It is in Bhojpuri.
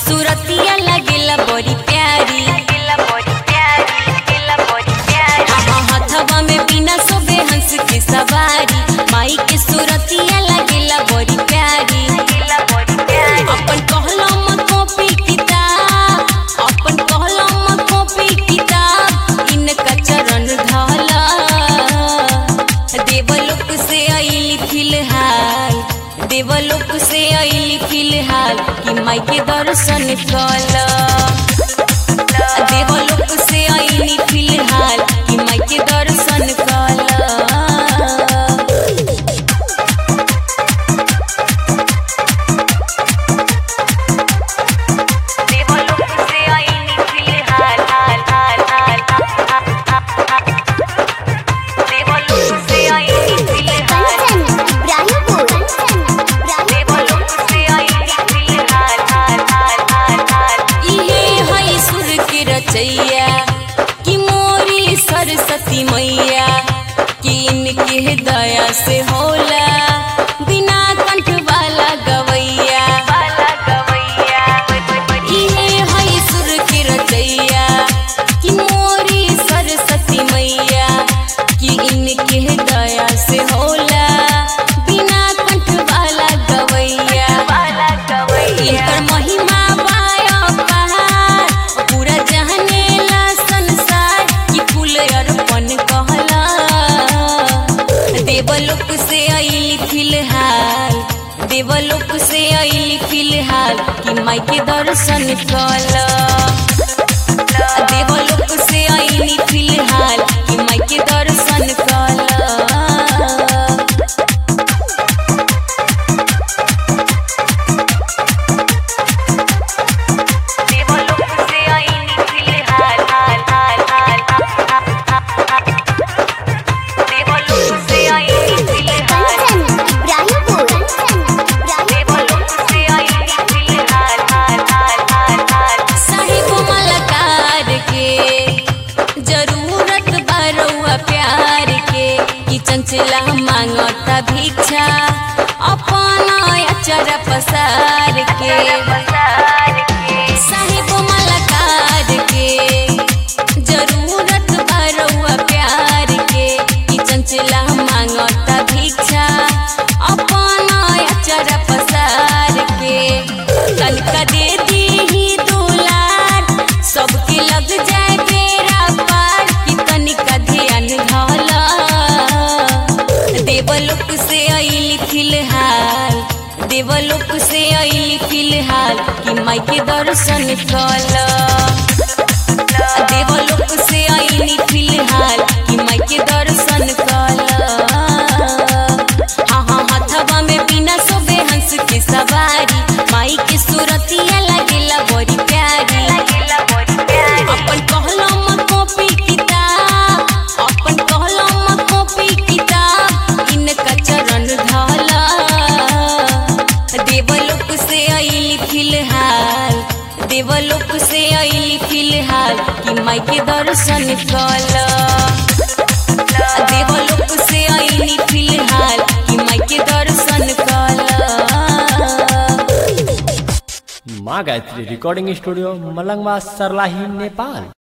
सूरतिया लगेला बड़ी प्यारी, हाथवा में बिना सोबे हंस की सवारी। माई के सूरतिया लगेला बड़ी प्यारी। अपन कहलम कॉपी किताब, अपन कहलम कॉपी किताब, इनका चरण ढाला। देवलोक से आइली फिलहाल, देवलोक से आइली फिलहाल, कि माई के दर्शन कला। देवलोक से आइली फिलहाल, कि माई के दर्शन कला। कि मोरी सरस्वती मैया, कि इनके दया से होला बिना कंठ वाला गवैया। इहे है सुर के रचैया, कि मोरी सरस्वती मैया, कि इनके दया से होला बिना कंठ वाला गवैया। इनकर महिमा देवलोक से आइली फिलहाल, देवलोक से आइली फिलहाल, कि माई के दर्शन कला। देवलोक से आइली फिलहाल, कि माई के दर्शन कला। चंचला मांगता भिक्षा अपना अचर पसार के। साहिब मलकार के जरूरत बरुआ प्यार के, कि चंचला मांगता भिक्षा अपना अचर पसार के। तनका दे दी ही दुलार, सबके लग जाए बेरा पार, कि तनिका ध्यान ढाला। देवलोक से आइली फिलहाल, देवलोक से आइली फिलहाल, कि माई के दर्शन कला। देवलोक से आइली फिलहाल, कि माई के दर्शन कला। हाँ हाथवा में बिना सोबे हंस की सवारी। माई के सूरतिया लगेला बड़ी प्यारी। अपन कहलम कॉपी किताब, अपन कहलम कॉपी किताब, इनका चरण ढाला। देवलोक से आइली फिलहाल, देवलोक से आइली फिलहाल, कि माई के दर्शन कला। देवलोक से आइली फिलहाल, कि माई के दर्शन कला। माँ गायत्री रिकॉर्डिंग स्टूडियो मलंगवा, सरलाही, नेपाल।